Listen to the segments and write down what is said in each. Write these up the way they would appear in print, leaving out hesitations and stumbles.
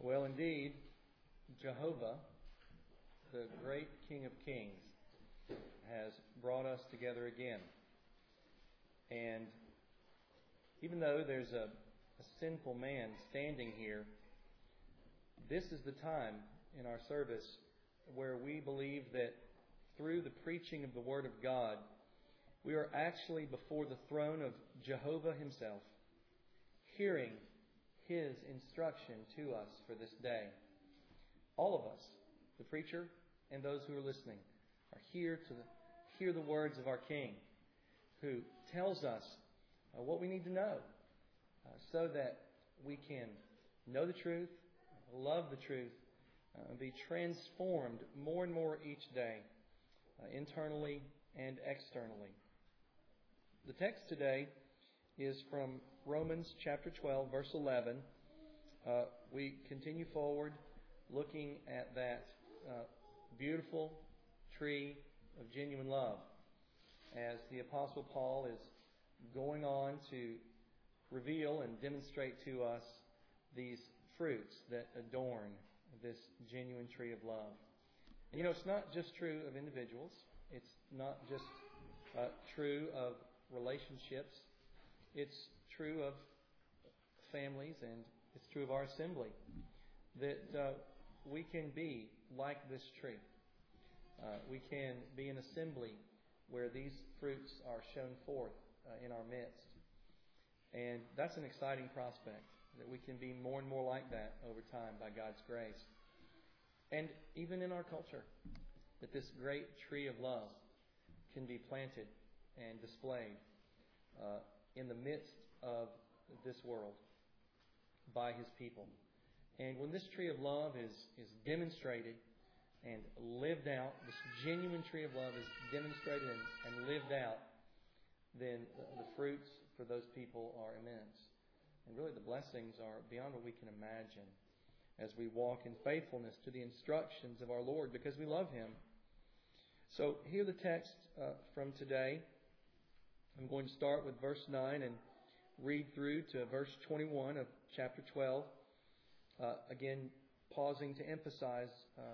Well, indeed, Jehovah, the great King of Kings, has brought us together again. And even though there's a sinful man standing here, this is the time in our service where we believe that through the preaching of the Word of God, we are actually before the throne of Jehovah Himself, hearing His instruction to us for this day. All of us, the preacher and those who are listening, are here to hear the words of our King, who tells us what we need to know so that we can know the truth, love the truth, and be transformed more and more each day, internally and externally. The text today is from Romans chapter 12, verse 11. We continue forward looking at that beautiful tree of genuine love as the Apostle Paul is going on to reveal and demonstrate to us these fruits that adorn this genuine tree of love. And you know, it's not just true of individuals. It's not just true of relationships. It's true of families, and it's true of our assembly, that we can be like this tree. We can be an assembly where these fruits are shown forth in our midst. And that's an exciting prospect, that we can be more and more like that over time by God's grace. And even in our culture, that this great tree of love can be planted and displayed in the midst of this world by His people. And when this tree of love is demonstrated and lived out, this genuine tree of love is demonstrated and lived out, then the fruits for those people are immense. And really the blessings are beyond what we can imagine as we walk in faithfulness to the instructions of our Lord because we love Him. So hear the text from today. I'm going to start with verse 9 and read through to verse 21 of chapter 12. Again, pausing to emphasize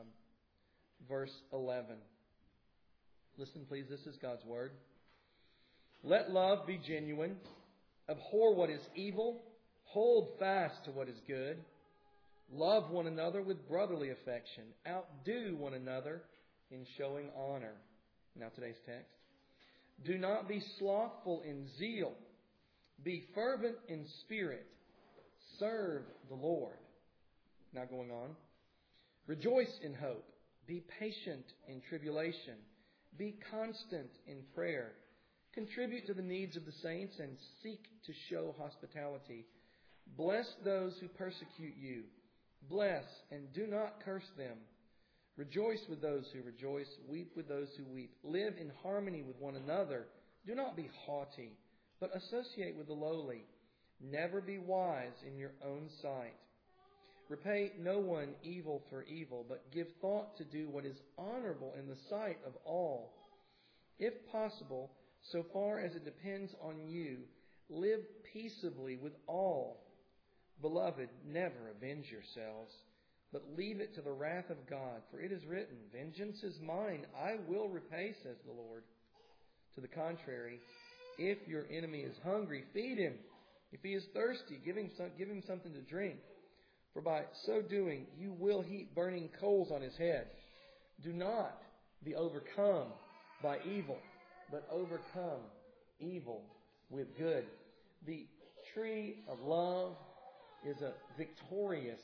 verse 11. Listen, please. This is God's Word. Let love be genuine. Abhor what is evil. Hold fast to what is good. Love one another with brotherly affection. Outdo one another in showing honor. Now today's text. Do not be slothful in zeal. Be fervent in spirit. Serve the Lord. Now going on. Rejoice in hope. Be patient in tribulation. Be constant in prayer. Contribute to the needs of the saints and seek to show hospitality. Bless those who persecute you. Bless and do not curse them. Rejoice with those who rejoice. Weep with those who weep. Live in harmony with one another. Do not be haughty, but associate with the lowly. Never be wise in your own sight. Repay no one evil for evil, but give thought to do what is honorable in the sight of all. If possible, so far as it depends on you, live peaceably with all. Beloved, never avenge yourselves, but leave it to the wrath of God. For it is written, Vengeance is mine, I will repay, says the Lord. To the contrary, if your enemy is hungry, feed him. If he is thirsty, give him something to drink. For by so doing, you will heap burning coals on his head. Do not be overcome by evil, but overcome evil with good. The tree of love is a victorious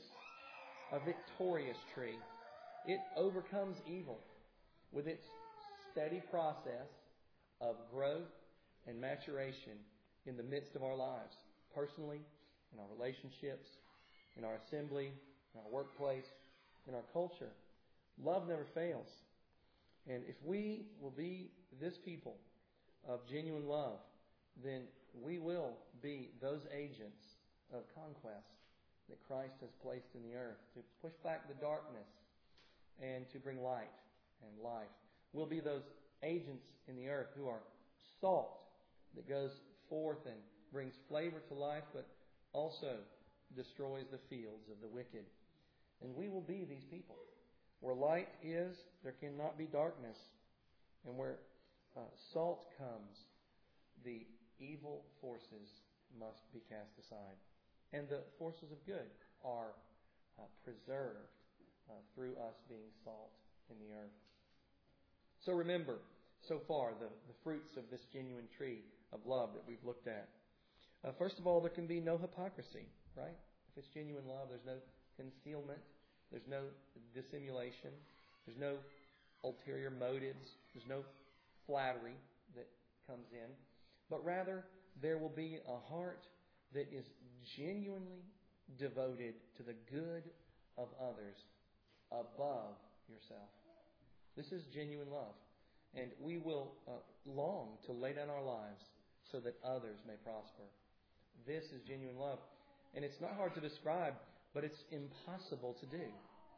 tree. It overcomes evil with its steady process of growth and maturation in the midst of our lives, personally, in our relationships, in our assembly, in our workplace, in our culture. Love never fails. And if we will be this people of genuine love, then we will be those agents of conquest that Christ has placed in the earth to push back the darkness and to bring light and life. We'll be those agents in the earth who are salt that goes forth and brings flavor to life, but also destroys the fields of the wicked. And we will be these people. Where light is, there cannot be darkness. And where salt comes, the evil forces must be cast aside. And the forces of good are preserved through us being salt in the earth. So remember, so far, the fruits of this genuine tree of love that we've looked at. First of all, there can be no hypocrisy, right? If it's genuine love, there's no concealment. There's no dissimulation. There's no ulterior motives. There's no flattery that comes in. But rather, there will be a heart that is genuinely devoted to the good of others above yourself. This is genuine love. And we will long to lay down our lives so that others may prosper. This is genuine love. And it's not hard to describe, but it's impossible to do.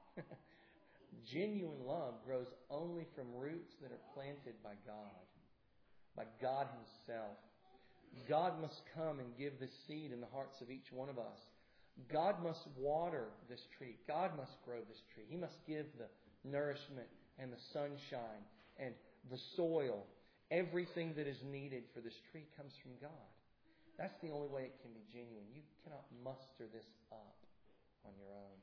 Genuine love grows only from roots that are planted by God Himself. God must come and give this seed in the hearts of each one of us. God must water this tree. God must grow this tree. He must give the nourishment and the sunshine and the soil. Everything that is needed for this tree comes from God. That's the only way it can be genuine. You cannot muster this up on your own.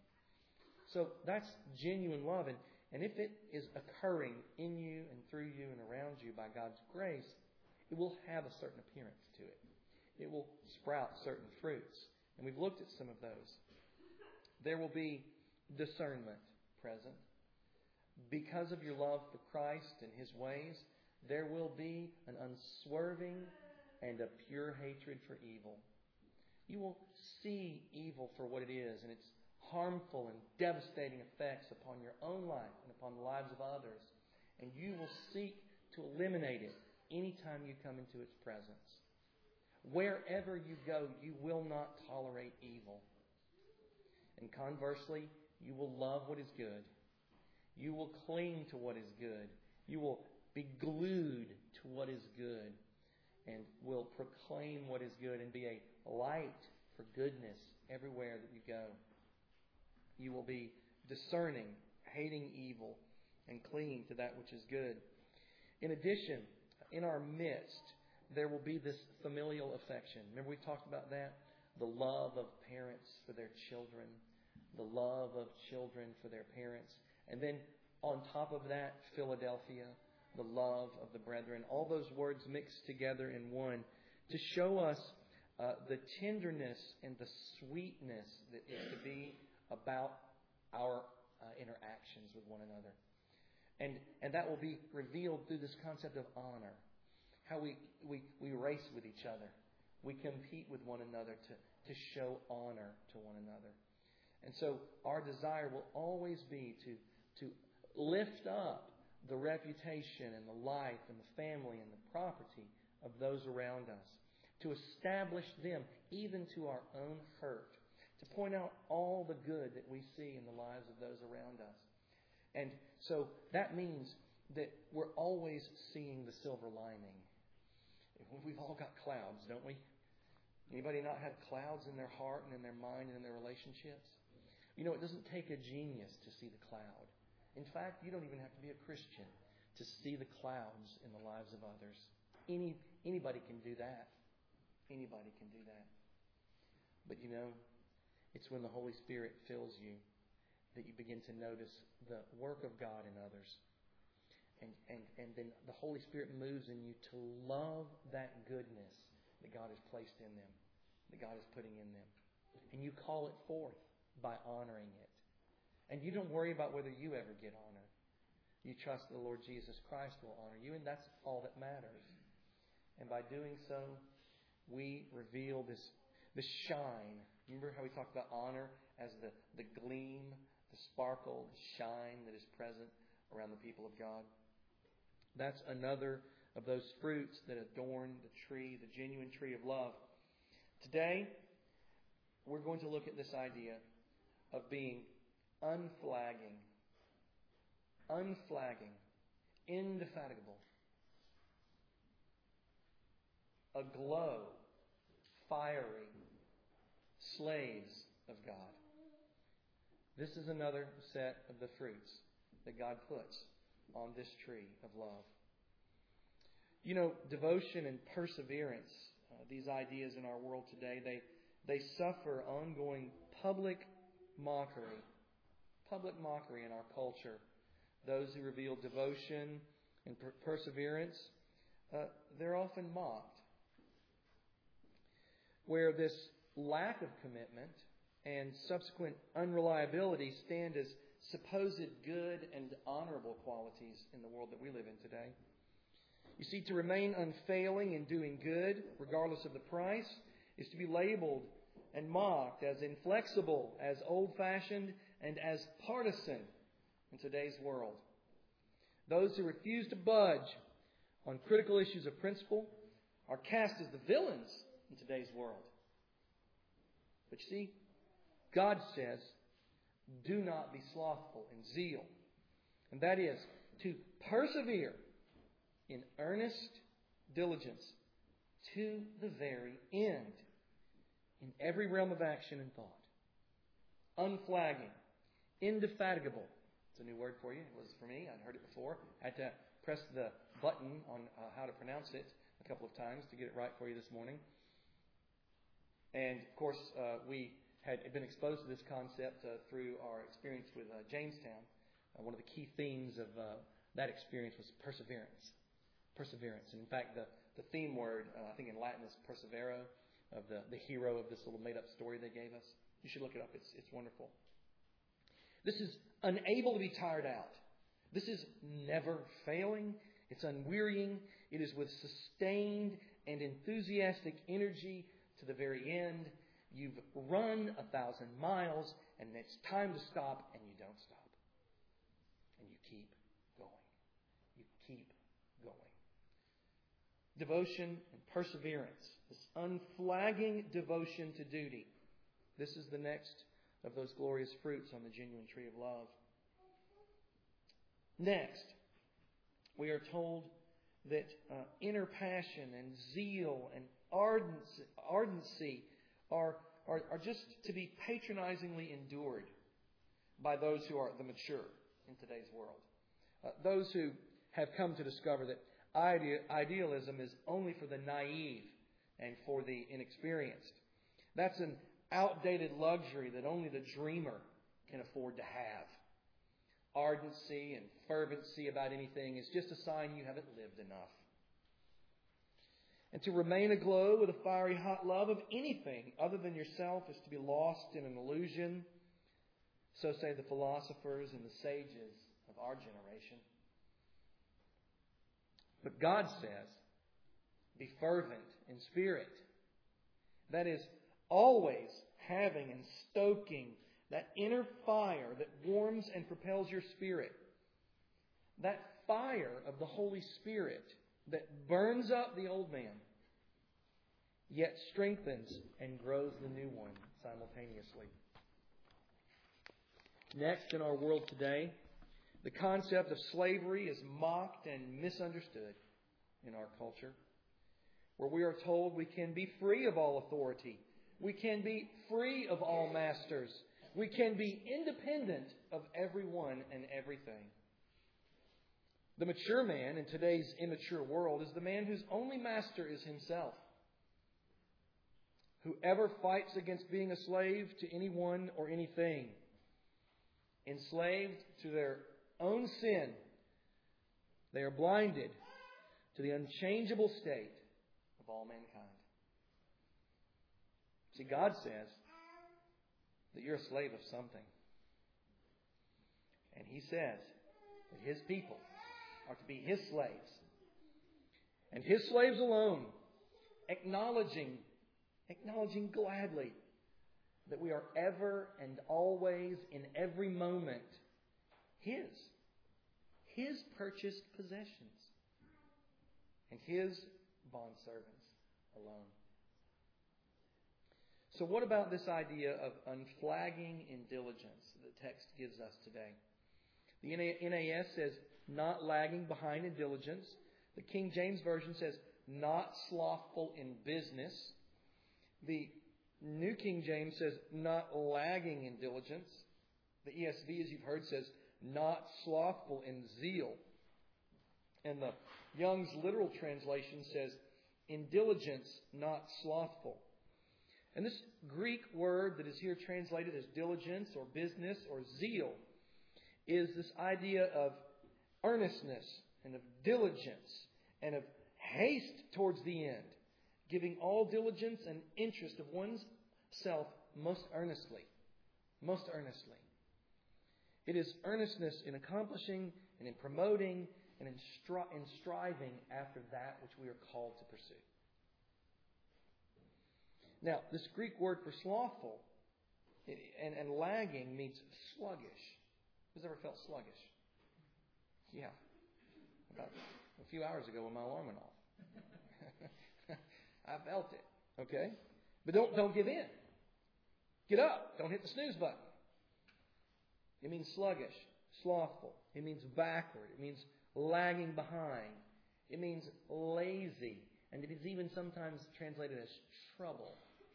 So that's genuine love. And if it is occurring in you and through you and around you by God's grace, it will have a certain appearance to it. It will sprout certain fruits. And we've looked at some of those. There will be discernment present. Because of your love for Christ and His ways, there will be an unswerving and a pure hatred for evil. You will see evil for what it is and its harmful and devastating effects upon your own life and upon the lives of others. And you will seek to eliminate it anytime you come into its presence. Wherever you go, you will not tolerate evil. And conversely, you will love what is good. You will cling to what is good. You will be glued to what is good and will proclaim what is good and be a light for goodness everywhere that you go. You will be discerning, hating evil, and clinging to that which is good. In addition, in our midst, there will be this familial affection. Remember we talked about that? The love of parents for their children. The love of children for their parents. And then on top of that, Philadelphia, the love of the brethren. All those words mixed together in one to show us the tenderness and the sweetness that is to be about our interactions with one another. And that will be revealed through this concept of honor. How we race with each other. We compete with one another to show honor to one another. And so our desire will always be to lift up the reputation and the life and the family and the property of those around us. To establish them even to our own hurt. To point out all the good that we see in the lives of those around us. And so that means that we're always seeing the silver lining. We've all got clouds, don't we? Anybody not have clouds in their heart and in their mind and in their relationships? You know, it doesn't take a genius to see the cloud. In fact, you don't even have to be a Christian to see the clouds in the lives of others. Anybody can do that. Anybody can do that. But you know, it's when the Holy Spirit fills you that you begin to notice the work of God in others. And then the Holy Spirit moves in you to love that goodness that God has placed in them, that God is putting in them. And you call it forth by honoring it. And you don't worry about whether you ever get honor. You trust the Lord Jesus Christ will honor you, and that's all that matters. And by doing so, we reveal this shine. Remember how we talked about honor as the gleam, the sparkle, the shine that is present around the people of God. That's another of those fruits that adorn the tree, the genuine tree of love. Today, we're going to look at this idea of being unflagging, indefatigable, aglow, fiery slaves of God. This is another set of the fruits that God puts on this tree of love. You know, devotion and perseverance, these ideas in our world today, they suffer ongoing public mockery in our culture. Those who reveal devotion and perseverance, they're often mocked. Where this lack of commitment and subsequent unreliability stand as supposed good and honorable qualities in the world that we live in today. You see, to remain unfailing in doing good, regardless of the price, is to be labeled and mocked as inflexible, as old-fashioned, and as partisan in today's world. Those who refuse to budge on critical issues of principle are cast as the villains in today's world. But you see, God says, do not be slothful in zeal. And that is to persevere in earnest diligence to the very end in every realm of action and thought. Unflagging, indefatigable. It's a new word for you. It was for me. I'd heard it before. I had to press the button on how to pronounce it a couple of times to get it right for you this morning. And, of course, we had been exposed to this concept through our experience with Jamestown. One of the key themes of that experience was perseverance. Perseverance. And, in fact, the theme word, I think in Latin, is persevero, of the hero of this little made-up story they gave us. You should look it up. It's wonderful. This is unable to be tired out. This is never failing. It's unwearying. It is with sustained and enthusiastic energy to the very end. You've run 1,000 miles, and it's time to stop, and you don't stop. And you keep going. You keep going. Devotion and perseverance. This unflagging devotion to duty. This is the next of those glorious fruits on the genuine tree of love. Next, we are told that inner passion and zeal and ardency are just to be patronizingly endured by those who are the mature in today's world. Those who have come to discover that idealism is only for the naive and for the inexperienced. That's an outdated luxury that only the dreamer can afford to have. Ardency and fervency about anything is just a sign you haven't lived enough. And to remain aglow with a fiery hot love of anything other than yourself is to be lost in an illusion. So say the philosophers and the sages of our generation. But God says, be fervent in spirit. That is, always having and stoking that inner fire that warms and propels your spirit. That fire of the Holy Spirit that burns up the old man, yet strengthens and grows the new one simultaneously. Next, in our world today, the concept of slavery is mocked and misunderstood in our culture, where we are told we can be free of all authority. We can be free of all masters. We can be independent of everyone and everything. The mature man in today's immature world is the man whose only master is himself. Whoever fights against being a slave to anyone or anything, enslaved to their own sin, they are blinded to the unchangeable state of all mankind. See, God says that you're a slave of something. And He says that His people are to be His slaves. And His slaves alone, acknowledging gladly that we are ever and always, in every moment, His purchased possessions, and His bondservants alone. So what about this idea of unflagging in diligence the text gives us today? The NAS says, not lagging behind in diligence. The King James Version says, not slothful in business. The New King James says, not lagging in diligence. The ESV, as you've heard, says, not slothful in zeal. And the Young's literal translation says, in diligence, not slothful. And this Greek word that is here translated as diligence or business or zeal is this idea of earnestness and of diligence and of haste towards the end, giving all diligence and interest of one's self most earnestly. Most earnestly. It is earnestness in accomplishing and in promoting and in striving after that which we are called to pursue. Now, this Greek word for slothful and lagging means sluggish. Who's ever felt sluggish? Yeah. About a few hours ago when my alarm went off. I felt it. Okay? But don't give in. Get up. Don't hit the snooze button. It means sluggish, slothful. It means backward. It means lagging behind. It means lazy. And it is even sometimes translated as trouble.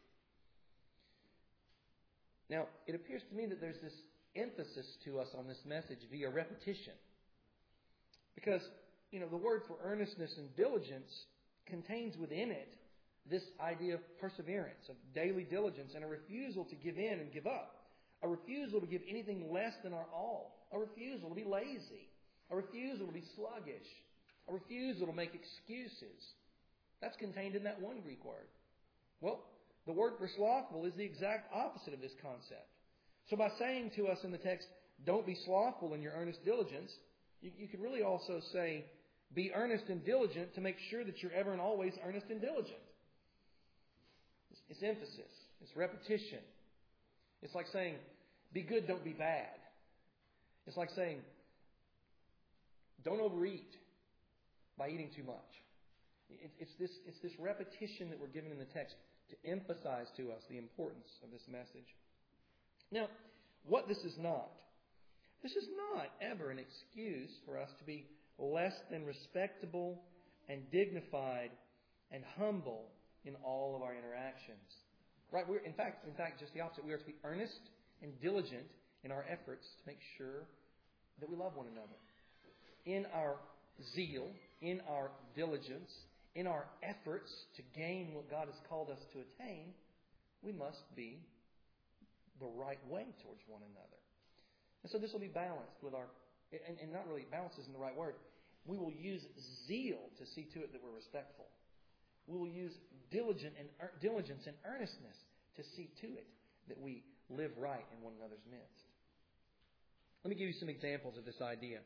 Now, it appears to me that there's this emphasis to us on this message via repetition. Because, the word for earnestness and diligence contains within it this idea of perseverance, of daily diligence, and a refusal to give in and give up. A refusal to give anything less than our all. A refusal to be lazy. A refusal to be sluggish. A refusal to make excuses. That's contained in that one Greek word. Well, the word for slothful is the exact opposite of this concept. So by saying to us in the text, don't be slothful in your earnest diligence, you could really also say, be earnest and diligent to make sure that you're ever and always earnest and diligent. It's emphasis. It's repetition. It's like saying, be good, don't be bad. It's like saying, don't overeat by eating too much. It's this repetition that we're given in the text to emphasize to us the importance of this message. Now, what this is not ever an excuse for us to be less than respectable and dignified and humble in all of our interactions. Right? In fact, just the opposite. We are to be earnest and diligent in our efforts to make sure that we love one another. In our zeal, in our diligence, in our efforts to gain what God has called us to attain, we must be the right way towards one another. And so this will be balanced with our, and not really, balance isn't the right word. We will use zeal to see to it that we're respectful. We will use diligence and earnestness to see to it that we live right in one another's midst. Let me give you some examples of this idea.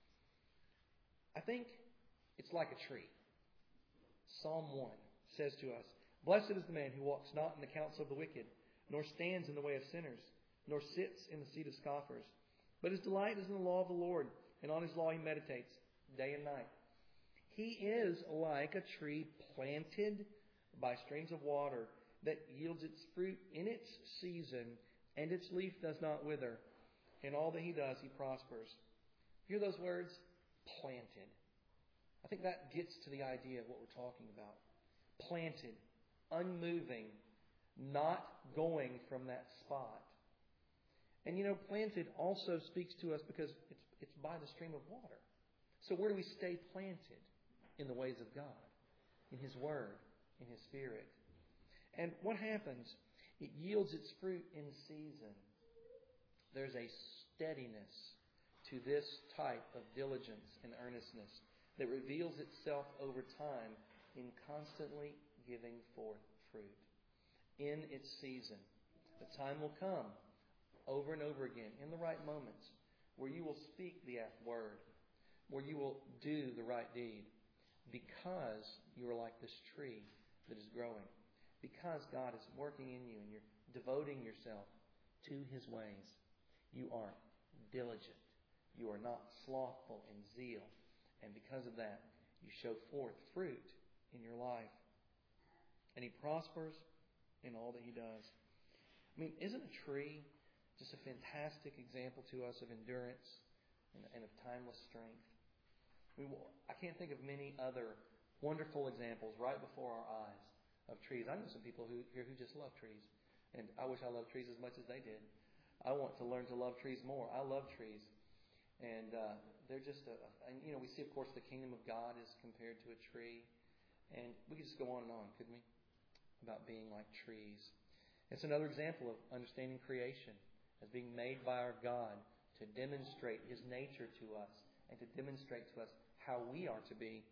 I think it's like a tree. Psalm 1 says to us, blessed is the man who walks not in the counsel of the wicked, nor stands in the way of sinners, nor sits in the seat of scoffers. But his delight is in the law of the Lord, and on his law he meditates day and night. He is like a tree planted by streams of water that yields its fruit in its season, and its leaf does not wither. In all that he does, he prospers. Hear those words? Planted. I think that gets to the idea of what we're talking about. Planted, unmoving, not going from that spot. And planted also speaks to us because it's by the stream of water. So where do we stay planted? In the ways of God, in His Word, in His Spirit. And what happens? It yields its fruit in season. There's a steadiness to this type of diligence and earnestness that reveals itself over time in constantly giving forth fruit. In its season. The time will come over and over again in the right moments where you will speak the word, where you will do the right deed. Because you are like this tree that is growing. Because God is working in you and you're devoting yourself to His ways. You are diligent. You are not slothful in zeal. And because of that, you show forth fruit in your life. And He prospers in all that He does. I mean, isn't a tree just a fantastic example to us of endurance and of timeless strength? I can't think of many other wonderful examples right before our eyes of trees. I know some people here who just love trees. And I wish I loved trees as much as they did. I want to learn to love trees more. I love trees. And they're just we see, of course, the kingdom of God is compared to a tree. And we could just go on and on, couldn't we? About being like trees. It's another example of understanding creation as being made by our God to demonstrate His nature to us and to demonstrate to us how we are to be.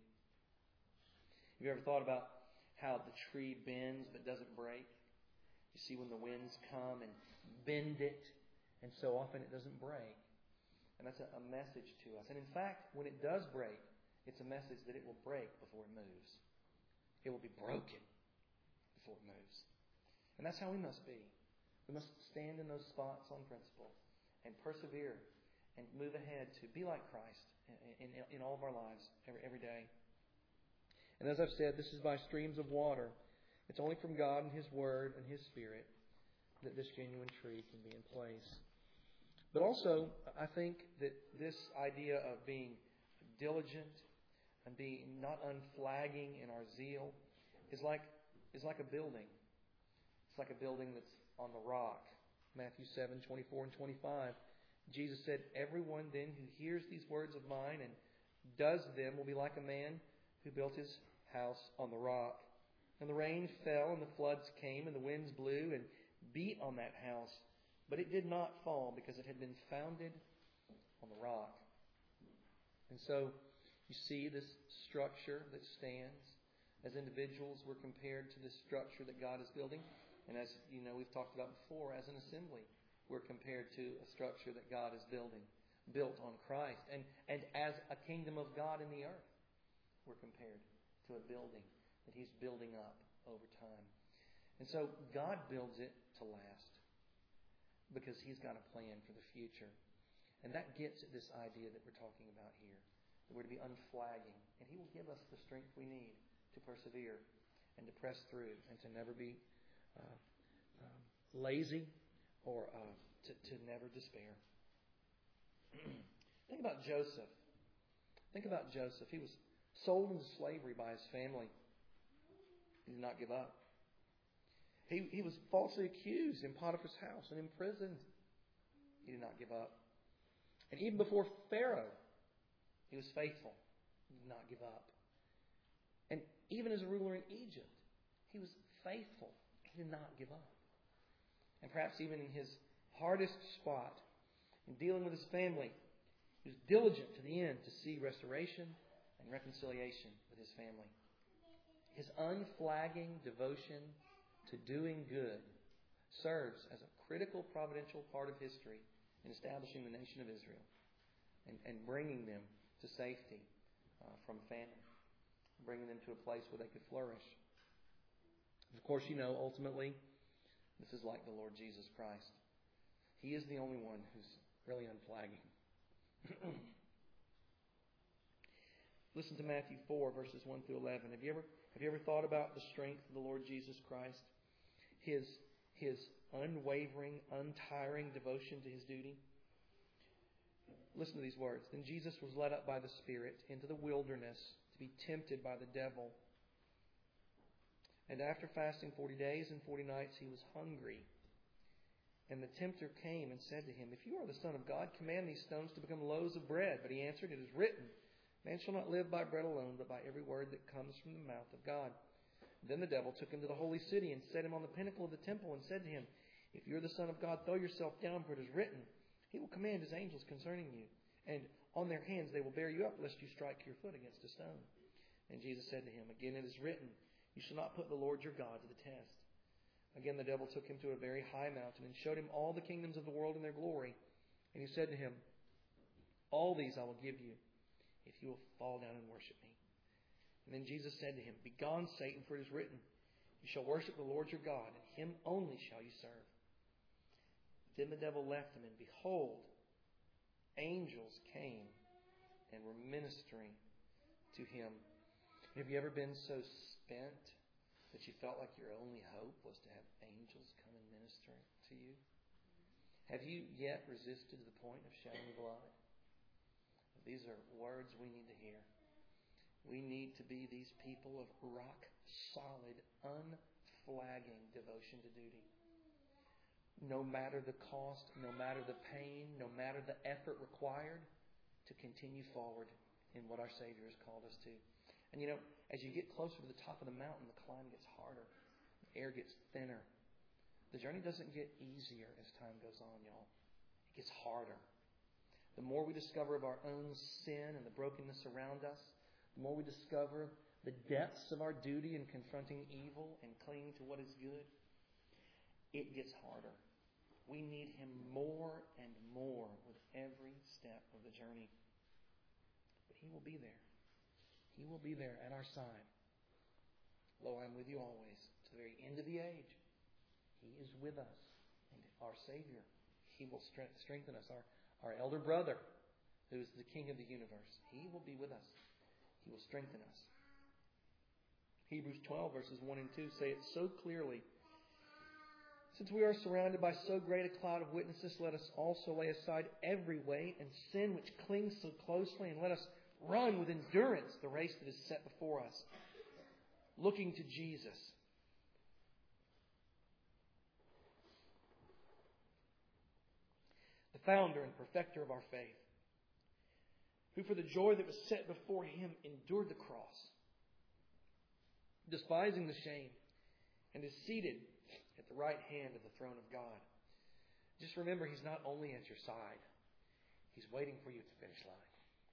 Have you ever thought about how the tree bends but doesn't break? You see when the winds come and bend it, and so often it doesn't break. And that's a message to us. And in fact, when it does break, it's a message that it will break before it moves. It will be broken before it moves. And that's how we must be. We must stand in those spots on principle and persevere and move ahead to be like Christ in all of our lives every day. And as I've said, this is by streams of water. It's only from God and His Word and His Spirit that this genuine tree can be in place. But also, I think that this idea of being diligent and being not unflagging in our zeal is like a building. It's like a building that's on the rock. Matthew 7:24 and 25. Jesus said, "Everyone then who hears these words of mine and does them will be like a man who built his house on the rock. And the rain fell, and the floods came, and the winds blew and beat on that house. But it did not fall, because it had been founded on the rock." And so you see this structure that stands. As individuals, we're compared to this structure that God is building. And as you know, we've talked about before, as an assembly, we're compared to a structure that God is building, built on Christ. And as a kingdom of God in the earth, we're compared to a building that He's building up over time. And so God builds it to last because He's got a plan for the future. And that gets at this idea that we're talking about here. That we're to be unflagging. And He will give us the strength we need to persevere and to press through and to never be lazy or to never despair. Think about Joseph. He was sold into slavery by his family. He did not give up. He was falsely accused in Potiphar's house and imprisoned. He did not give up. And even before Pharaoh, he was faithful. He did not give up. And even as a ruler in Egypt, he was faithful. He did not give up. And perhaps even in his hardest spot, in dealing with his family, he was diligent to the end to see restoration and reconciliation with his family. His unflagging devotion to doing good serves as a critical providential part of history in establishing the nation of Israel and bringing them to safety from famine, bringing them to a place where they could flourish. Of course, ultimately, this is like the Lord Jesus Christ. He is the only one who's really unflagging. Listen to Matthew 4, verses 1 through 11. Have you ever thought about the strength of the Lord Jesus Christ? His unwavering, untiring devotion to His duty? Listen to these words. "Then Jesus was led up by the Spirit into the wilderness to be tempted by the devil. And after fasting 40 days and 40 nights, He was hungry. And the tempter came and said to Him, 'If you are the Son of God, command these stones to become loaves of bread.' But He answered, 'It is written, man shall not live by bread alone, but by every word that comes from the mouth of God.' Then the devil took Him to the holy city and set Him on the pinnacle of the temple and said to Him, 'If you are the Son of God, throw yourself down, for it is written, He will command His angels concerning you, and on their hands they will bear you up, lest you strike your foot against a stone.' And Jesus said to him, 'Again it is written, you shall not put the Lord your God to the test.' Again the devil took Him to a very high mountain and showed Him all the kingdoms of the world and their glory. And He said to him, 'All these I will give you, if you will fall down and worship me.' And then Jesus said to him, 'Begone, Satan, for it is written, you shall worship the Lord your God, and Him only shall you serve.' Then the devil left him, and behold, angels came and were ministering to him." Have you ever been so spent that you felt like your only hope was to have angels come and minister to you? Have you yet resisted to the point of shedding blood? These are words we need to hear. We need to be these people of rock-solid, unflagging devotion to duty. no matter the cost, no matter the pain, no matter the effort required, to continue forward in what our Savior has called us to. And as you get closer to the top of the mountain, the climb gets harder. The air gets thinner. The journey doesn't get easier as time goes on, y'all. It gets harder. The more we discover of our own sin and the brokenness around us, the more we discover the depths of our duty in confronting evil and clinging to what is good, it gets harder. We need Him more and more with every step of the journey. But He will be there. He will be there at our side. Lo, I'm with you always, to the very end of the age. He is with us. And our Savior, He will strengthen us. Our elder brother, who is the King of the universe, He will be with us. He will strengthen us. Hebrews 12 verses 1 and 2 say it so clearly. Since we are surrounded by so great a cloud of witnesses, let us also lay aside every weight and sin which clings so closely, and let us run with endurance the race that is set before us, looking to Jesus. The founder and perfecter of our faith, who for the joy that was set before Him endured the cross, despising the shame, and is seated at the right hand of the throne of God. Just remember, He's not only at your side, He's waiting for you at the finish line.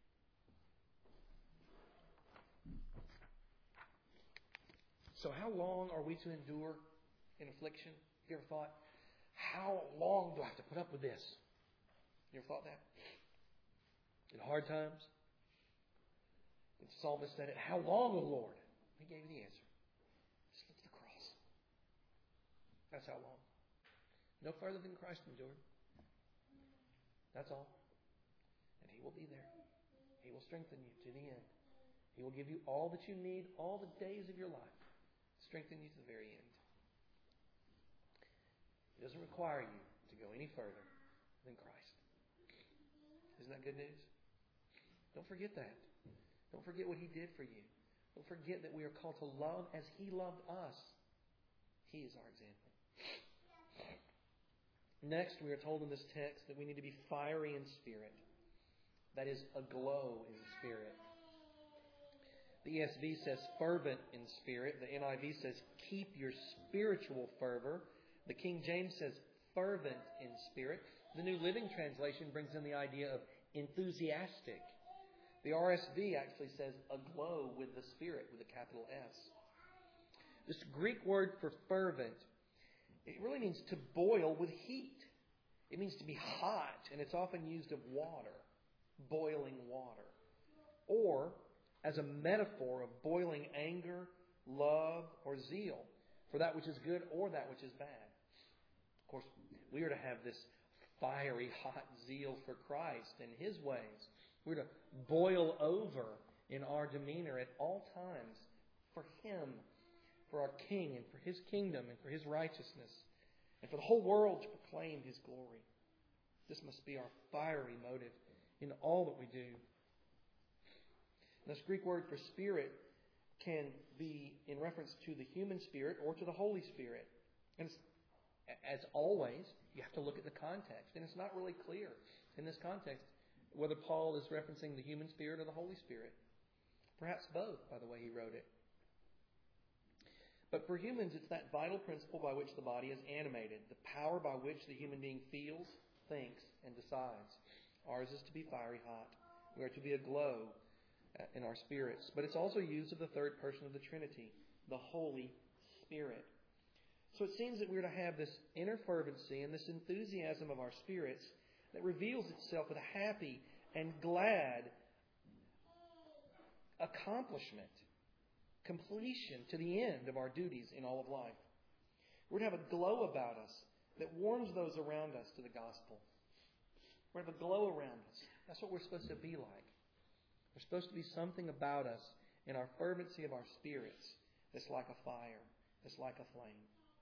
So how long are we to endure in affliction? Have you ever thought, how long do I have to put up with this? You ever thought that? In hard times? The psalmist said it, how long, O Lord? He gave you the answer. Just look at the cross. That's how long. No further than Christ endured. That's all. And He will be there. He will strengthen you to the end. He will give you all that you need all the days of your life. Strengthen you to the very end. It doesn't require you to go any further than Christ. Isn't that good news? Don't forget that. Don't forget what He did for you. Don't forget that we are called to love as He loved us. He is our example. Next, we are told in this text that we need to be fiery in spirit. That is, aglow in spirit. The ESV says fervent in spirit. The NIV says keep your spiritual fervor. The King James says fervent in spirit. The New Living Translation brings in the idea of enthusiastic. The RSV actually says aglow with the Spirit with a capital S. This Greek word for fervent, it really means to boil with heat. It means to be hot, and it's often used of water, boiling water. Or as a metaphor of boiling anger, love, or zeal for that which is good or that which is bad. Of course, we are to have this fiery, hot zeal for Christ and His ways. We're to boil over in our demeanor at all times for Him, for our King, and for His kingdom, and for His righteousness, and for the whole world to proclaim His glory. This must be our fiery motive in all that we do. This Greek word for spirit can be in reference to the human spirit or to the Holy Spirit. And as always, you have to look at the context. And it's not really clear in this context whether Paul is referencing the human spirit or the Holy Spirit. Perhaps both, by the way he wrote it. But for humans, it's that vital principle by which the body is animated, the power by which the human being feels, thinks, and decides. Ours is to be fiery hot. We are to be aglow in our spirits. But it's also used of the third person of the Trinity, the Holy Spirit. So it seems that we're to have this inner fervency and this enthusiasm of our spirits that reveals itself with a happy and glad accomplishment, completion to the end of our duties in all of life. We're to have a glow about us that warms those around us to the gospel. We're to have a glow around us. That's what we're supposed to be like. There's supposed to be something about us in our fervency of our spirits that's like a fire, that's like a flame.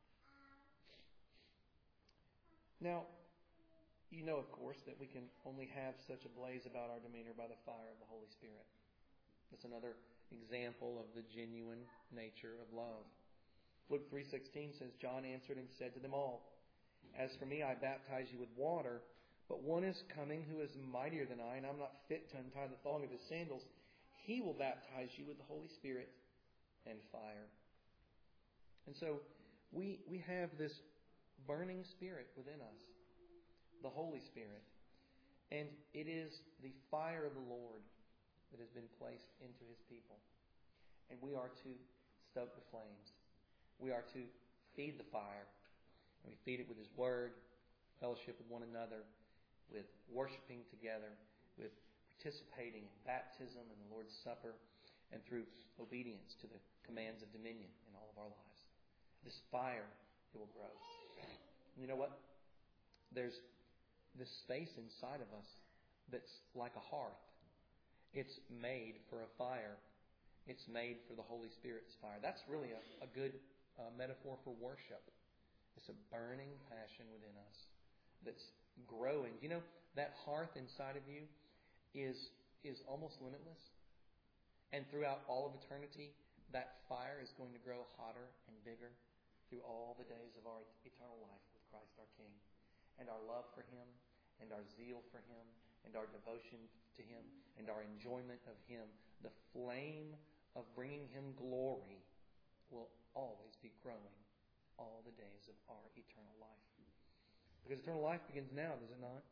Now, you know, of course, that we can only have such a blaze about our demeanor by the fire of the Holy Spirit. That's another example of the genuine nature of love. Luke 3:16 says, John answered and said to them all, As for me, I baptize you with water, but one is coming who is mightier than I, and I'm not fit to untie the thong of his sandals. He will baptize you with the Holy Spirit and fire. And so we have this burning Spirit within us, the Holy Spirit. And it is the fire of the Lord that has been placed into His people. And we are to stoke the flames. We are to feed the fire. And we feed it with His Word, fellowship with one another, with worshiping together, with participating in baptism and the Lord's Supper, and through obedience to the commands of dominion in all of our lives. This fire, it will grow. You know what? There's this space inside of us that's like a hearth. It's made for a fire. It's made for the Holy Spirit's fire. That's really a good metaphor for worship. It's a burning passion within us that's growing. You know, that hearth inside of you is almost limitless. And throughout all of eternity, that fire is going to grow hotter and bigger through all the days of our eternal life with Christ our King. And our love for Him, and our zeal for Him, and our devotion to Him, and our enjoyment of Him, the flame of bringing Him glory will always be growing all the days of our eternal life. Because eternal life begins now, does it not?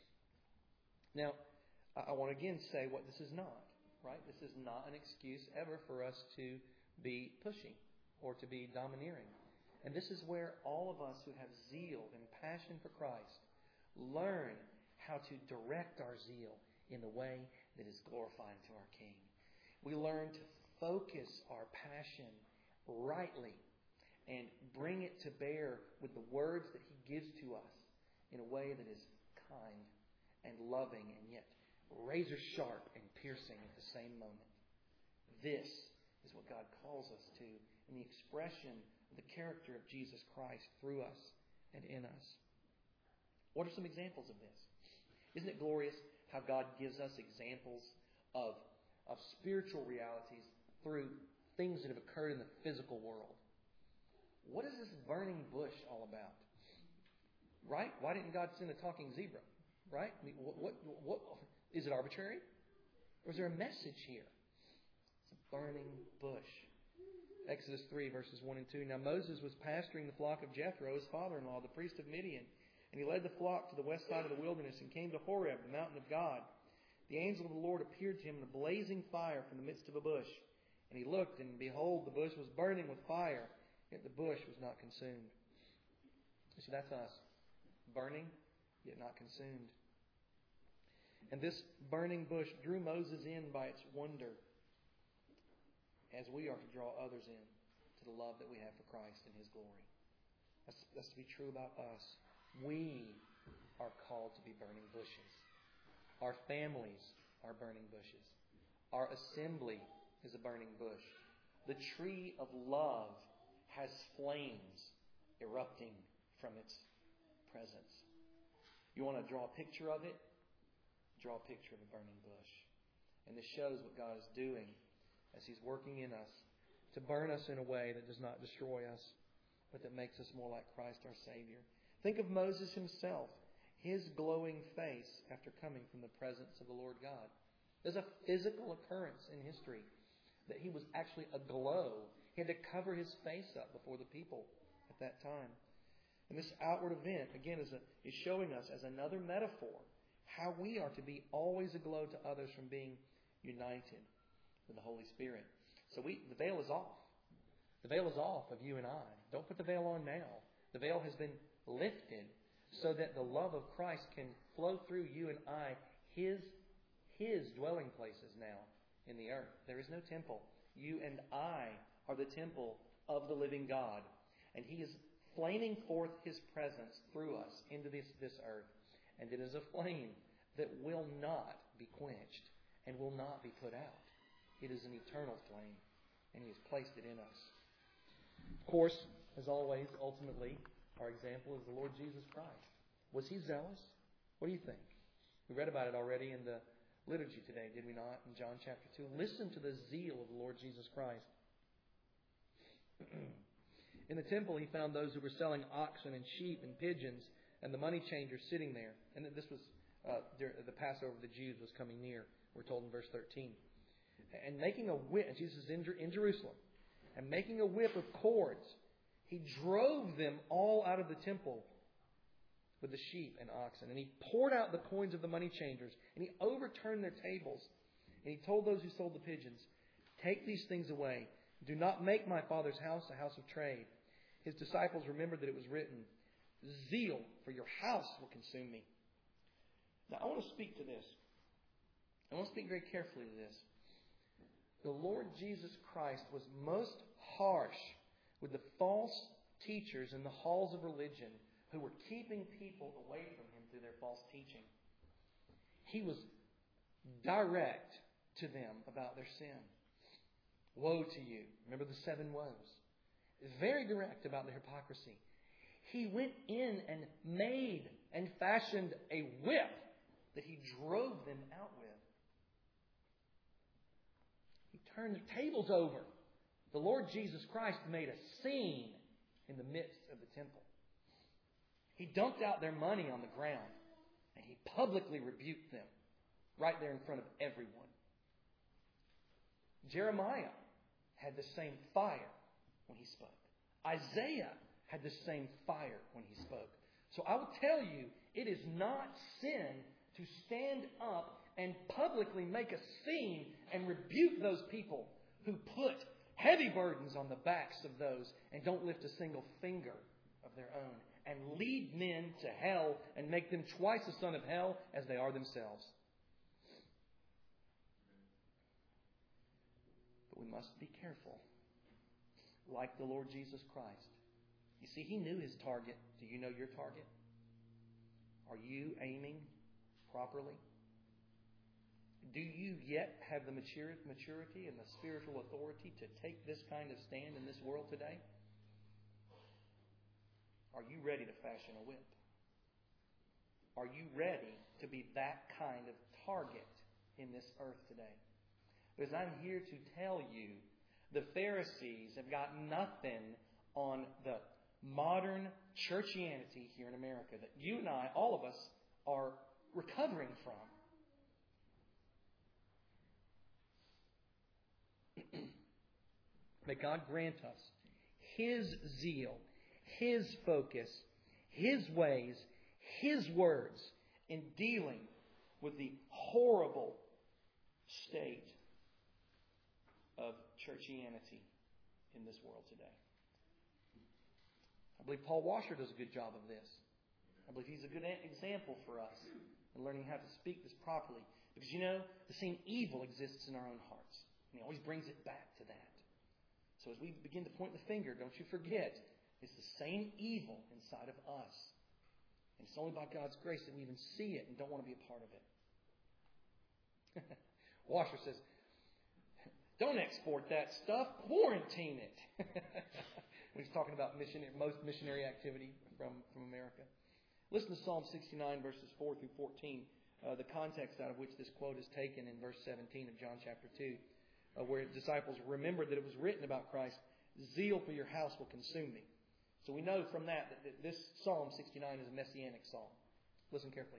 Now, I want to again say what this is not, right? This is not an excuse ever for us to be pushy or to be domineering. And this is where all of us who have zeal and passion for Christ learn how to direct our zeal in the way that is glorifying to our King. We learn to focus our passion rightly and bring it to bear with the words that He gives to us in a way that is kind and loving and yet razor sharp and piercing at the same moment. This is what God calls us to in the expression of the character of Jesus Christ through us and in us. What are some examples of this? Isn't it glorious how God gives us examples of spiritual realities through things that have occurred in the physical world? What is this burning bush all about? Right? Why didn't God send a talking zebra? Right? I mean, what is it arbitrary? Or is there a message here? It's a burning bush. Exodus 3, verses 1 and 2. Now Moses was pasturing the flock of Jethro, his father-in-law, the priest of Midian. And he led the flock to the west side of the wilderness and came to Horeb, the mountain of God. The angel of the Lord appeared to him in a blazing fire from the midst of a bush. And he looked, and behold, the bush was burning with fire, yet the bush was not consumed. You see, that's us. Burning, yet not consumed. And this burning bush drew Moses in by its wonder, as we are to draw others in to the love that we have for Christ and His glory. That's to be true about us. We are called to be burning bushes. Our families are burning bushes. Our assembly is a burning bush. The tree of love has flames erupting from its presence. You want to draw a picture of it? Draw a picture of a burning bush. And this shows what God is doing as He's working in us to burn us in a way that does not destroy us, but that makes us more like Christ our Savior. Think of Moses himself, his glowing face after coming from the presence of the Lord God. There's a physical occurrence in history that he was actually aglow. He had to cover his face up before the people at that time. And this outward event, again, is showing us as another metaphor how we are to be always aglow to others from being united with the Holy Spirit. So the veil is off. The veil is off of you and I. Don't put the veil on now. The veil has been lifted so that the love of Christ can flow through you and I, His dwelling places now in the earth. There is no temple. You and I are the temple of the living God. And He is flaming forth His presence through us into this earth. And it is a flame that will not be quenched and will not be put out. It is an eternal flame, and He has placed it in us. Of course, as always, ultimately, our example is the Lord Jesus Christ. Was He zealous? What do you think? We read about it already in the liturgy today, did we not? In John chapter 2. Listen to the zeal of the Lord Jesus Christ. In the temple, he found those who were selling oxen and sheep and pigeons, and the money changers sitting there. And this was during the Passover of the Jews was coming near, we're told in verse 13. And making a whip, Jesus is in Jerusalem, and making a whip of cords, he drove them all out of the temple with the sheep and oxen. And he poured out the coins of the money changers, and he overturned their tables. And he told those who sold the pigeons, "Take these things away. Do not make my Father's house a house of trade." His disciples remembered that it was written, "Zeal for your house will consume me." Now, I want to speak to this. I want to speak very carefully to this. The Lord Jesus Christ was most harsh with the false teachers in the halls of religion who were keeping people away from Him through their false teaching. He was direct to them about their sin. Woe to you. Remember the 7 woes. Very direct about their hypocrisy. He went in and made and fashioned a whip that He drove them out with. He turned the tables over. The Lord Jesus Christ made a scene in the midst of the temple. He dumped out their money on the ground, and He publicly rebuked them right there in front of everyone. Jeremiah had the same fire when he spoke. Isaiah had the same fire when he spoke. So I will tell you, it is not sin to stand up and publicly make a scene and rebuke those people who put heavy burdens on the backs of those and don't lift a single finger of their own and lead men to hell and make them twice the son of hell as they are themselves. But we must be careful, like the Lord Jesus Christ. You see, He knew His target. Do you know your target? Are you aiming properly? Do you yet have the maturity and the spiritual authority to take this kind of stand in this world today? Are you ready to fashion a whip? Are you ready to be that kind of target in this earth today? Because I'm here to tell you, the Pharisees have got nothing on the modern churchianity here in America that you and I, all of us, are recovering from. May God grant us His zeal, His focus, His ways, His words in dealing with the horrible state of churchianity in this world today. I believe Paul Washer does a good job of this. I believe he's a good example for us in learning how to speak this properly. Because, you know, the same evil exists in our own hearts. And He always brings it back to that. So as we begin to point the finger, don't you forget, it's the same evil inside of us. And it's only by God's grace that we even see it and don't want to be a part of it. Washer says, don't export that stuff, quarantine it. When he's talking about most missionary activity from America. Listen to Psalm 69, verses 4 through 14, the context out of which this quote is taken in verse 17 of John chapter 2, where His disciples remembered that it was written about Christ, "Zeal for your house will consume me." So we know from that this Psalm 69 is a messianic psalm. Listen carefully.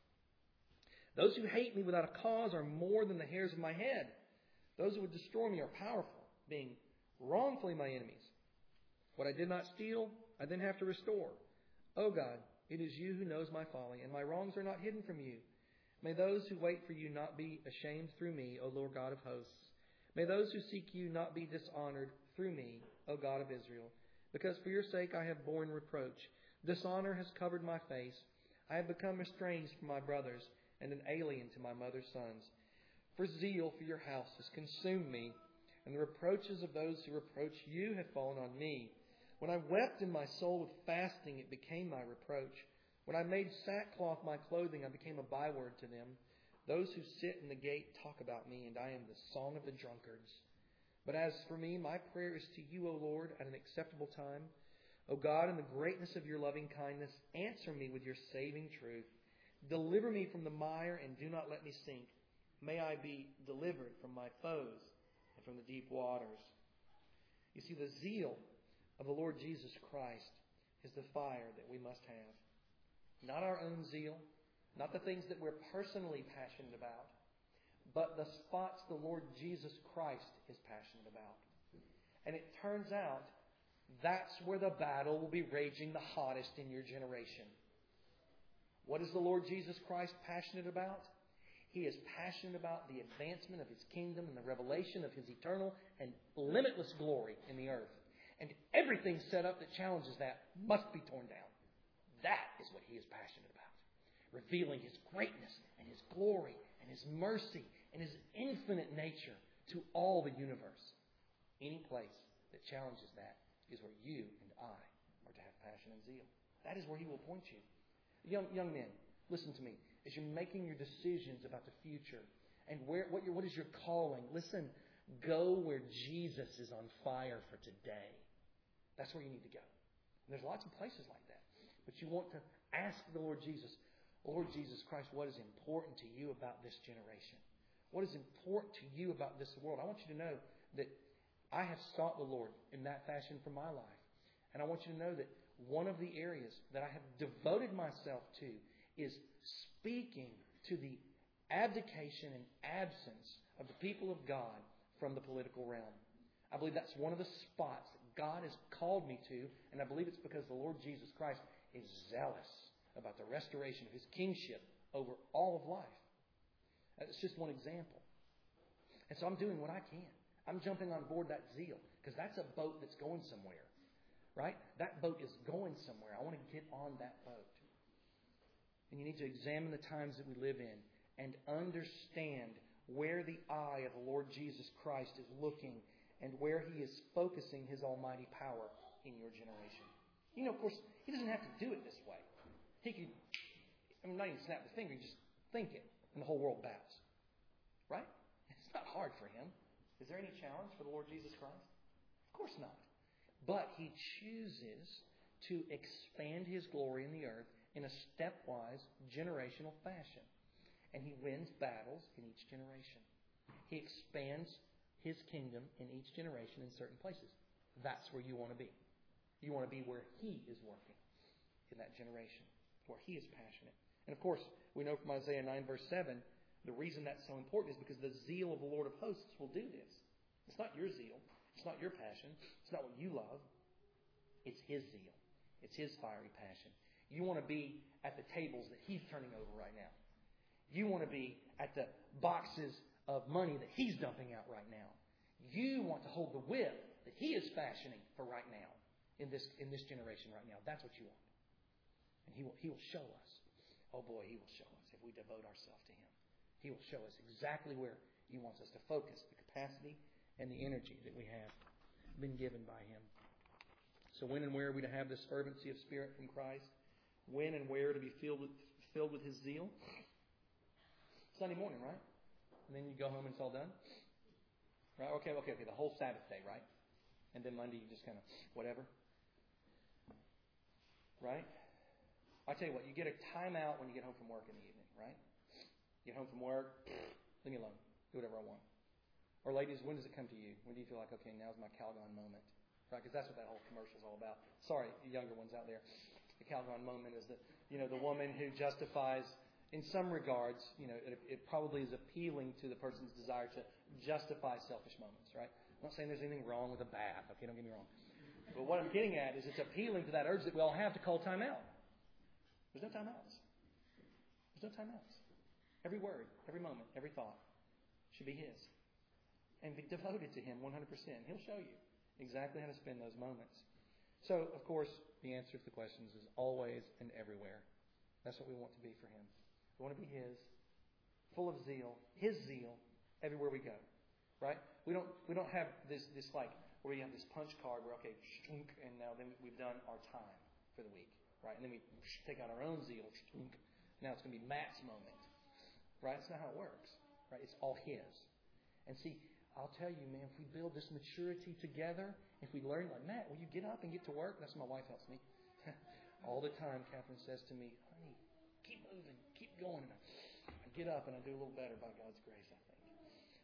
"Those who hate me without a cause are more than the hairs of my head. Those who would destroy me are powerful, being wrongfully my enemies. What I did not steal, I then have to restore. O God, it is You who knows my folly, and my wrongs are not hidden from You. May those who wait for You not be ashamed through me, O Lord God of hosts. May those who seek You not be dishonored through me, O God of Israel. Because for Your sake I have borne reproach. Dishonor has covered my face. I have become estranged from my brothers, and an alien to my mother's sons. For zeal for Your house has consumed me, and the reproaches of those who reproach You have fallen on me. When I wept in my soul with fasting, it became my reproach. When I made sackcloth my clothing, I became a byword to them. Those who sit in the gate talk about me, and I am the song of the drunkards. But as for me, my prayer is to You, O Lord, at an acceptable time. O God, in the greatness of Your loving kindness, answer me with Your saving truth. Deliver me from the mire, and do not let me sink. May I be delivered from my foes and from the deep waters." You see, the zeal of the Lord Jesus Christ is the fire that we must have. Not our own zeal, not the things that we're personally passionate about, but the spots the Lord Jesus Christ is passionate about. And it turns out that's where the battle will be raging the hottest in your generation. What is the Lord Jesus Christ passionate about? He is passionate about the advancement of His kingdom and the revelation of His eternal and limitless glory in the earth. And everything set up that challenges that must be torn down. That is what He is passionate about. Revealing His greatness and His glory and His mercy and His infinite nature to all the universe. Any place that challenges that is where you and I are to have passion and zeal. That is where He will point you. Young men, listen to me. As you're making your decisions about the future and what is your calling, listen, go where Jesus is on fire for today. That's where you need to go. And there's lots of places like that. But you want to ask the Lord Jesus, Lord Jesus Christ, what is important to you about this generation? What is important to you about this world? I want you to know that I have sought the Lord in that fashion for my life. And I want you to know that one of the areas that I have devoted myself to is speaking to the abdication and absence of the people of God from the political realm. I believe that's one of the spots that God has called me to, and I believe it's because the Lord Jesus Christ is zealous about the restoration of His kingship over all of life. That's just one example. And so I'm doing what I can. I'm jumping on board that zeal because that's a boat that's going somewhere. Right? That boat is going somewhere. I want to get on that boat. And you need to examine the times that we live in and understand where the eye of the Lord Jesus Christ is looking and where He is focusing His almighty power in your generation. You know, of course, He doesn't have to do it this way. He could, not even snap the finger, just think it, and the whole world bows. Right? It's not hard for Him. Is there any challenge for the Lord Jesus Christ? Of course not. But He chooses to expand His glory in the earth in a stepwise, generational fashion. And He wins battles in each generation. He expands His kingdom in each generation in certain places. That's where you want to be. You want to be where He is working in that generation, where He is passionate. And of course, we know from Isaiah 9 verse 7, the reason that's so important is because the zeal of the Lord of hosts will do this. It's not your zeal. It's not your passion. It's not what you love. It's His zeal. It's His fiery passion. You want to be at the tables that He's turning over right now. You want to be at the boxes of money that He's dumping out right now. You want to hold the whip that He is fashioning for right now in this generation right now. That's what you want. And He will show us. Oh boy, He will show us if we devote ourselves to Him. He will show us exactly where He wants us to focus the capacity and the energy that we have been given by Him. So when and where are we to have this fervency of spirit from Christ? When and where to be filled with His zeal? Sunday morning, right? And then you go home and it's all done? Right? Okay. The whole Sabbath day, right? And then Monday you just kind of whatever. Right? I tell you what, you get a timeout when you get home from work in the evening, right? Get home from work, leave me alone. Do whatever I want. Or ladies, when does it come to you? When do you feel like, okay, now's my Calgon moment? Right? Because that's what that whole commercial is all about. Sorry, the younger ones out there. The Calgon moment is the woman who justifies, in some regards, it probably is appealing to the person's desire to justify selfish moments, right? I'm not saying there's anything wrong with a bath, okay, don't get me wrong. But what I'm getting at is it's appealing to that urge that we all have to call time out. There's no time outs. There's no time outs. Every word, every moment, every thought should be His. And be devoted to Him 100%. He'll show you exactly how to spend those moments. So, of course, the answer to the questions is always and everywhere. That's what we want to be for Him. We want to be His, full of zeal, His zeal, everywhere we go. Right? We don't have this like where you have this punch card where, okay, and now then we've done our time for the week. Right? And then we take out our own zeal. Now it's going to be Matt's moment. Right? That's not how it works. Right? It's all His. And see, I'll tell you, man, if we build this maturity together, if we learn, like, Matt, will you get up and get to work? That's what my wife helps me. All the time, Catherine says to me, honey, keep moving, keep going. And I get up and I do a little better by God's grace, I think.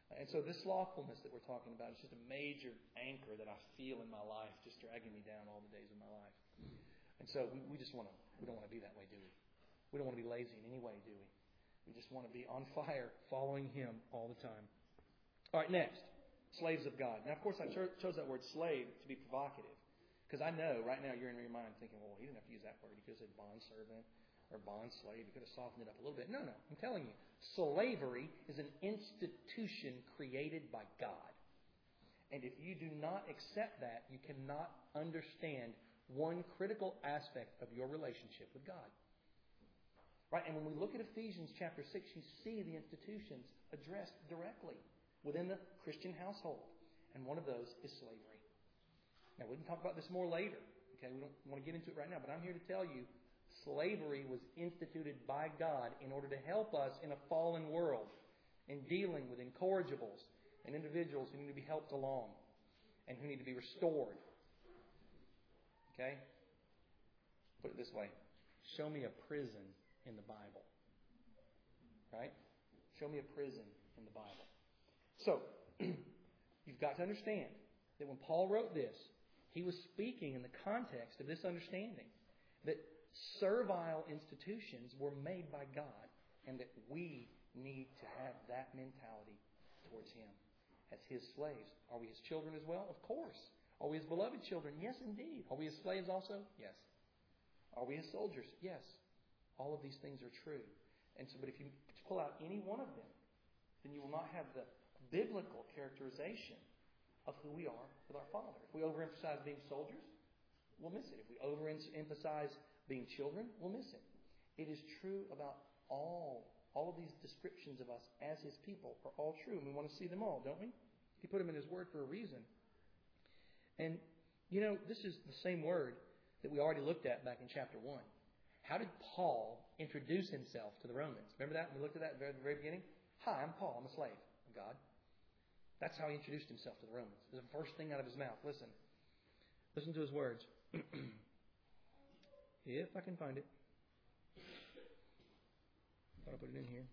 And so this slothfulness that we're talking about is just a major anchor that I feel in my life, just dragging me down all the days of my life. And so we don't want to be that way, do we? We don't want to be lazy in any way, do we? We just want to be on fire, following Him all the time. All right, next, slaves of God. Now, of course, I chose that word slave to be provocative, because I know right now you're in your mind thinking, well, he didn't have to use that word. He could have said bondservant or bondslave. He could have softened it up a little bit. No. I'm telling you, slavery is an institution created by God. And if you do not accept that, you cannot understand one critical aspect of your relationship with God. Right? And when we look at Ephesians chapter 6, you see the institutions addressed directly within the Christian household. And one of those is slavery. Now, we can talk about this more later. Okay, we don't want to get into it right now, but I'm here to tell you slavery was instituted by God in order to help us in a fallen world in dealing with incorrigibles and individuals who need to be helped along and who need to be restored. Okay? Put it this way. Show me a prison in the Bible. Right? Show me a prison in the Bible. So, you've got to understand that when Paul wrote this, he was speaking in the context of this understanding that servile institutions were made by God and that we need to have that mentality towards Him as His slaves. Are we His children as well? Of course. Are we His beloved children? Yes, indeed. Are we His slaves also? Yes. Are we His soldiers? Yes. All of these things are true. And so, but if you pull out any one of them, then you will not have the biblical characterization of who we are with our Father. If we overemphasize being soldiers, we'll miss it. If we overemphasize being children, we'll miss it. It is true about all of these descriptions of us as His people are all true. And we want to see them all, don't we? He put them in His Word for a reason. And, this is the same word that we already looked at back in chapter 1. How did Paul introduce himself to the Romans? Remember that? We looked at that at the very beginning. Hi, I'm Paul. I'm a slave of God. That's how he introduced himself to the Romans. It was the first thing out of his mouth. Listen to his words. If I can find it. I'll put it in here.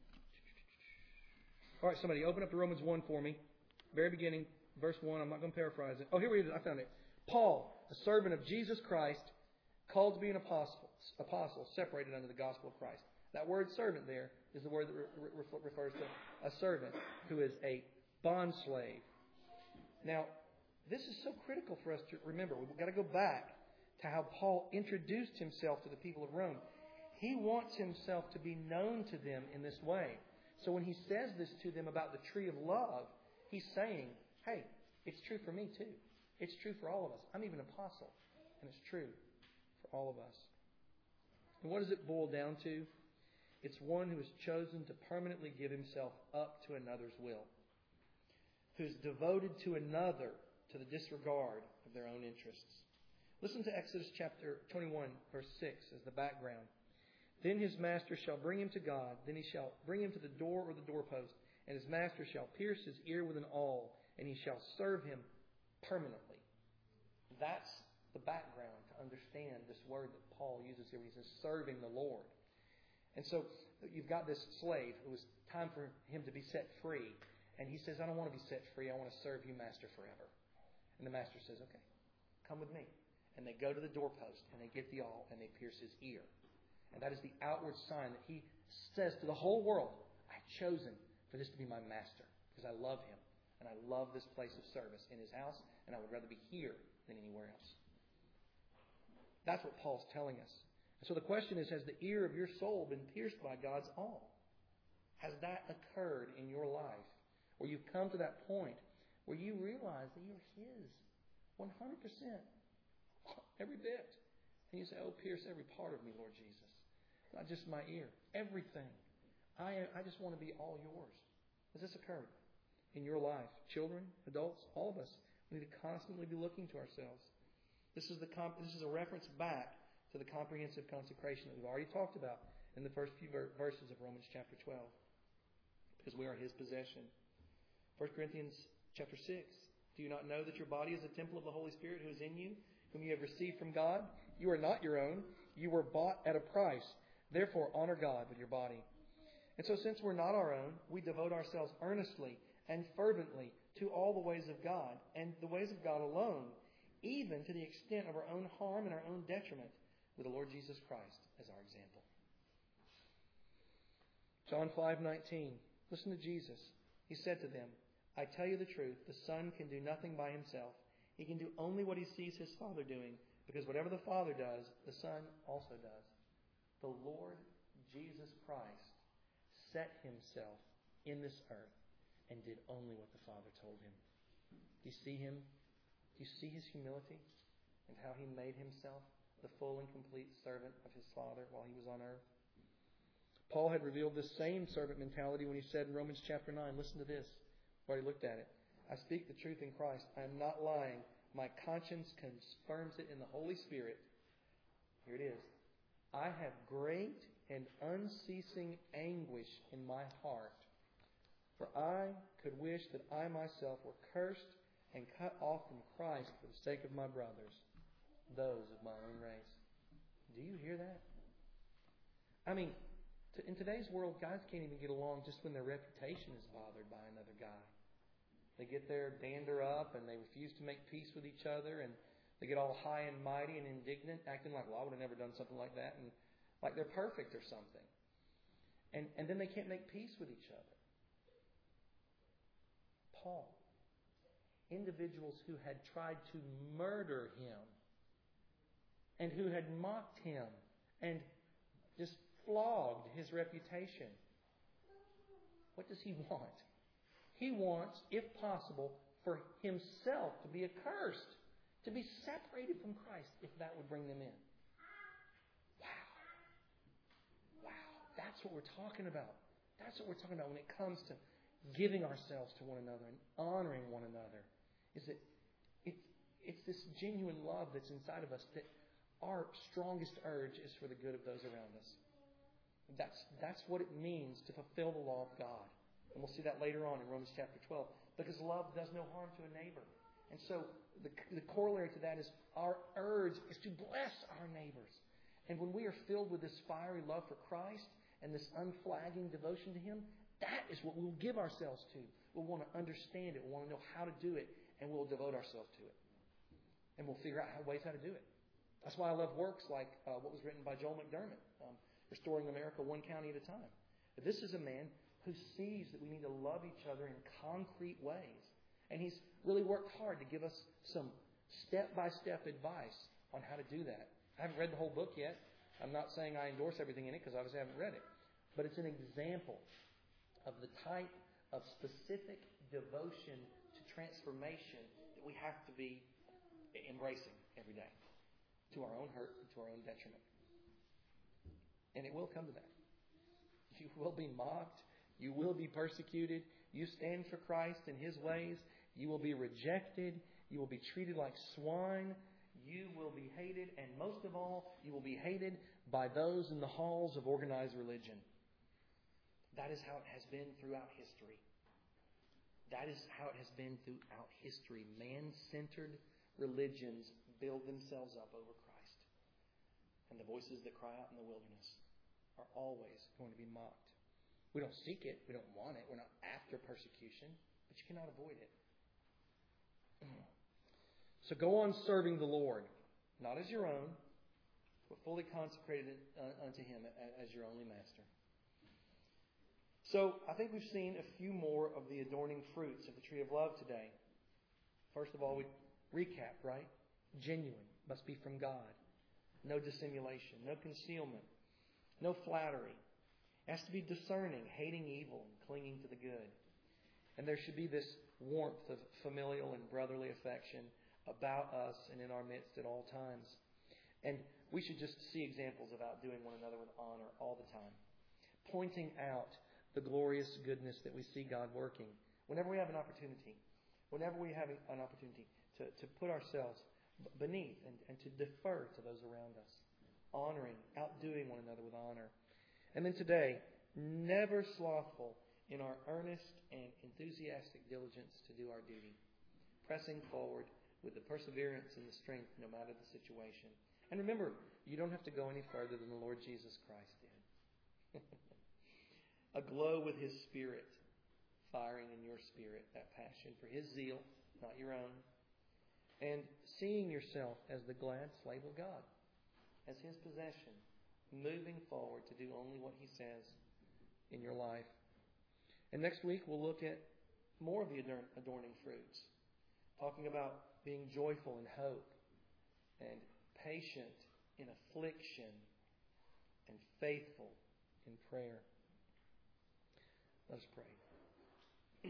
All right, somebody open up to Romans 1 for me. Very beginning, verse 1. I'm not going to paraphrase it. Oh, here it is. I found it. Paul, a servant of Jesus Christ, called to be an apostle, separated under the gospel of Christ. That word servant there is the word that refers to a servant who is a bondslave. Now, this is so critical for us to remember. We've got to go back to how Paul introduced himself to the people of Rome. He wants himself to be known to them in this way. So when he says this to them about the tree of love, he's saying, hey, it's true for me too. It's true for all of us. I'm even an apostle, and it's true for all of us. And what does it boil down to? It's one who has chosen to permanently give himself up to another's will, who's devoted to another to the disregard of their own interests. Listen to Exodus chapter 21, verse 6 as the background. Then his master shall bring him to God. Then he shall bring him to the door or the doorpost. And his master shall pierce his ear with an awl. And he shall serve him permanently. That's the background to understand this word that Paul uses here. He says, serving the Lord. And so you've got this slave who was time for him to be set free. And he says, I don't want to be set free. I want to serve you, master, forever. And the master says, okay, come with me. And they go to the doorpost and they get the awl and they pierce his ear. And that is the outward sign that he says to the whole world, I've chosen for this to be my master because I love him. And I love this place of service in his house, and I would rather be here than anywhere else. That's what Paul's telling us. And so the question is, has the ear of your soul been pierced by God's awl? Has that occurred in your life? Where you've come to that point where you realize that you're His 100%, every bit. And you say, oh, pierce every part of me, Lord Jesus. Not just my ear, everything. I just want to be all yours. Has this occurred in your life? Children, adults, all of us. We need to constantly be looking to ourselves. This is a reference back to the comprehensive consecration that we've already talked about in the first few verses of Romans chapter 12. Because we are His possession. 1 Corinthians chapter 6. Do you not know that your body is a temple of the Holy Spirit who is in you, whom you have received from God? You are not your own. You were bought at a price. Therefore, honor God with your body. And so since we're not our own, we devote ourselves earnestly and fervently to all the ways of God and the ways of God alone, even to the extent of our own harm and our own detriment, with the Lord Jesus Christ as our example. John 5:19. Listen to Jesus. He said to them, I tell you the truth, the Son can do nothing by himself. He can do only what he sees his Father doing, because whatever the Father does, the Son also does. The Lord Jesus Christ set himself in this earth and did only what the Father told him. Do you see him? Do you see his humility and how he made himself the full and complete servant of his Father while he was on earth? Paul had revealed this same servant mentality when he said in Romans chapter 9, listen to this. We already looked at it. I speak the truth in Christ. I am not lying. My conscience confirms it in the Holy Spirit. Here it is. I have great and unceasing anguish in my heart, for I could wish that I myself were cursed and cut off from Christ for the sake of my brothers, those of my own race. Do you hear that? I mean, in today's world, guys can't even get along just when their reputation is bothered by another guy. They get their dander up and they refuse to make peace with each other, and they get all high and mighty and indignant, acting like, well, I would have never done something like that, and like they're perfect or something. And then they can't make peace with each other. Paul, individuals who had tried to murder him and who had mocked him and just flogged his reputation. What does he want? He wants, if possible, for himself to be accursed, to be separated from Christ, if that would bring them in. Wow. That's what we're talking about. That's what we're talking about when it comes to giving ourselves to one another and honoring one another. Is that it's this genuine love that's inside of us that our strongest urge is for the good of those around us. That's what it means to fulfill the law of God. And we'll see that later on in Romans chapter 12. Because love does no harm to a neighbor. And so the corollary to that is our urge is to bless our neighbors. And when we are filled with this fiery love for Christ and this unflagging devotion to Him, that is what we'll give ourselves to. We'll want to understand it. We'll want to know how to do it. And we'll devote ourselves to it. And we'll figure out ways how to do it. That's why I love works like what was written by Joel McDermott, Restoring America One County at a Time. This is a man who sees that we need to love each other in concrete ways. And he's really worked hard to give us some step-by-step advice on how to do that. I haven't read the whole book yet. I'm not saying I endorse everything in it because I obviously haven't read it. But it's an example of the type of specific devotion to transformation that we have to be embracing every day to our own hurt and to our own detriment. And it will come to that. You will be mocked. You will be persecuted. You stand for Christ and His ways. You will be rejected. You will be treated like swine. You will be hated. And most of all, you will be hated by those in the halls of organized religion. That is how it has been throughout history. That is how it has been throughout history. Man-centered religions build themselves up over Christ. And the voices that cry out in the wilderness are always going to be mocked. We don't seek it. We don't want it. We're not after persecution. But you cannot avoid it. So go on serving the Lord. Not as your own, but fully consecrated unto Him as your only master. So I think we've seen a few more of the adorning fruits of the tree of love today. First of all, we recap, right? Genuine. Must be from God. No dissimulation. No concealment. No flattery. It has to be discerning, hating evil, and clinging to the good. And there should be this warmth of familial and brotherly affection about us and in our midst at all times. And we should just see examples of outdoing one another with honor all the time. Pointing out the glorious goodness that we see God working. Whenever we have an opportunity to put ourselves beneath and to defer to those around us. Honoring, outdoing one another with honor. And then today, never slothful in our earnest and enthusiastic diligence to do our duty. Pressing forward with the perseverance and the strength no matter the situation. And remember, you don't have to go any further than the Lord Jesus Christ did. Aglow with His Spirit, firing in your spirit that passion for His zeal, not your own, and seeing yourself as the glad slave of God, as His possession, moving forward to do only what He says in your life. And next week we'll look at more of the adorning fruits, talking about being joyful in hope and patient in affliction and faithful in prayer. Let us pray.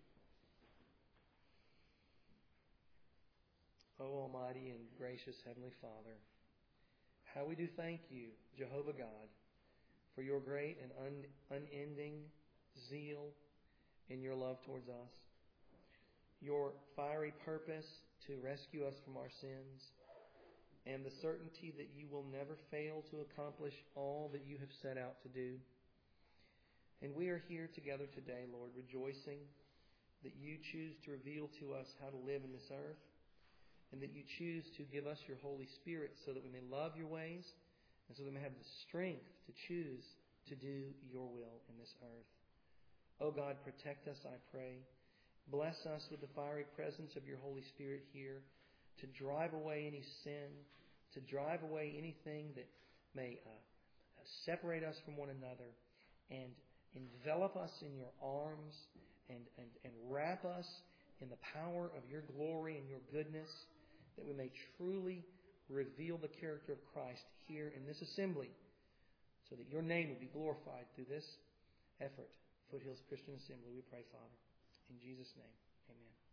O Almighty and gracious Heavenly Father, how we do thank You, Jehovah God, for Your great and unending zeal in Your love towards us, Your fiery purpose to rescue us from our sins, and the certainty that You will never fail to accomplish all that You have set out to do. And we are here together today, Lord, rejoicing that You choose to reveal to us how to live in this earth, and that You choose to give us Your Holy Spirit so that we may love Your ways, and so that we may have the strength to choose to do Your will in this earth. O God, protect us, I pray. Bless us with the fiery presence of Your Holy Spirit here to drive away any sin, to drive away anything that may separate us from one another, and envelop us in Your arms and wrap us in the power of Your glory and Your goodness, that we may truly reveal the character of Christ here in this assembly, so that Your name would be glorified through this effort. Foothills Christian Assembly, we pray, Father. In Jesus' name, amen.